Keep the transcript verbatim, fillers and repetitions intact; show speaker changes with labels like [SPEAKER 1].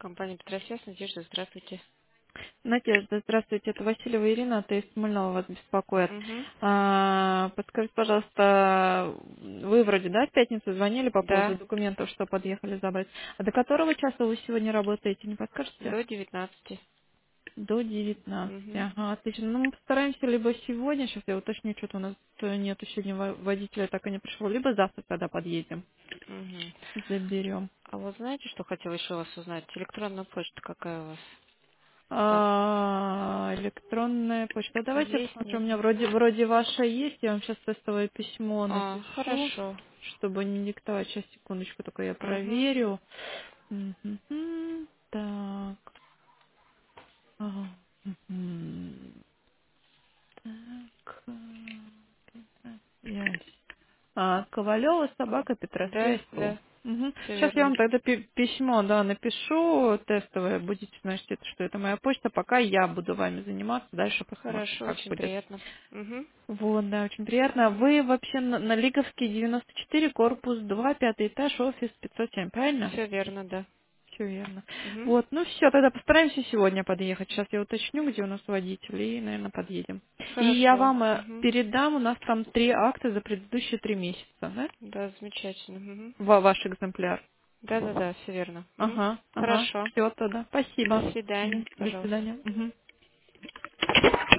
[SPEAKER 1] Компания Петросвязь, Надежда, здравствуйте.
[SPEAKER 2] Надежда, здравствуйте, это Васильева Ирина, то есть Смольного вас беспокоит.
[SPEAKER 1] Угу.
[SPEAKER 2] А, подскажите, пожалуйста, вы вроде, да, в пятницу звонили по поводу
[SPEAKER 1] Да,
[SPEAKER 2] документов, что подъехали забрать. А до которого часа вы сегодня работаете, не подскажете?
[SPEAKER 1] до девятнадцати.
[SPEAKER 2] До девятнадцати.
[SPEAKER 1] Угу.
[SPEAKER 2] Ага, отлично. Ну, мы постараемся либо сегодня, сейчас я уточню, что-то у нас э, нету сегодня во- водителя, так и не пришло, либо завтра тогда подъедем,
[SPEAKER 1] Угу.
[SPEAKER 2] заберем.
[SPEAKER 1] А вот знаете, что хотела еще вас узнать? Электронная почта какая у вас? Там
[SPEAKER 2] А, электронная почта. Давайте я
[SPEAKER 1] есть,
[SPEAKER 2] посмотрю, у
[SPEAKER 1] нет?
[SPEAKER 2] меня вроде вроде ваша есть. Я вам сейчас тестовое письмо
[SPEAKER 1] А,
[SPEAKER 2] напишу,
[SPEAKER 1] хорошо.
[SPEAKER 2] чтобы не диктовать. Сейчас, секундочку, только я
[SPEAKER 1] Угу.
[SPEAKER 2] проверю. Мгм. Так. Ага. Мгм. Так. Связь. А, Ковалева, собака,
[SPEAKER 1] Да,
[SPEAKER 2] Петросвязь.ру.
[SPEAKER 1] да,
[SPEAKER 2] Мгм.
[SPEAKER 1] все
[SPEAKER 2] Сейчас я
[SPEAKER 1] верно.
[SPEAKER 2] вам тогда пи- письмо, да, напишу тестовое. Будете знать, это, что это моя почта. Пока я буду вами заниматься. Дальше посмотрим,
[SPEAKER 1] Хорошо,
[SPEAKER 2] как
[SPEAKER 1] очень
[SPEAKER 2] будет.
[SPEAKER 1] приятно. Угу.
[SPEAKER 2] Вот, да, очень приятно. Вы вообще на, на Лиговский девяносто четыре, корпус два, пятый этаж, офис пятьсот семь, правильно?
[SPEAKER 1] Все верно, да.
[SPEAKER 2] Все верно.
[SPEAKER 1] Угу.
[SPEAKER 2] Вот, ну все, тогда постараемся сегодня подъехать. Сейчас я уточню, где у нас водитель, и, наверное, подъедем. И я
[SPEAKER 1] Хорошо.
[SPEAKER 2] вам э,
[SPEAKER 1] Угу.
[SPEAKER 2] передам, у нас там три акта за предыдущие три месяца, да?
[SPEAKER 1] Да, замечательно. Угу.
[SPEAKER 2] Ва- ваш экземпляр.
[SPEAKER 1] Да, да, да, все верно. Угу.
[SPEAKER 2] Ага, ага.
[SPEAKER 1] Хорошо.
[SPEAKER 2] Все тогда. Спасибо.
[SPEAKER 1] До свидания,
[SPEAKER 2] Мгм. До
[SPEAKER 1] пожалуйста.
[SPEAKER 2] свидания. Мгм.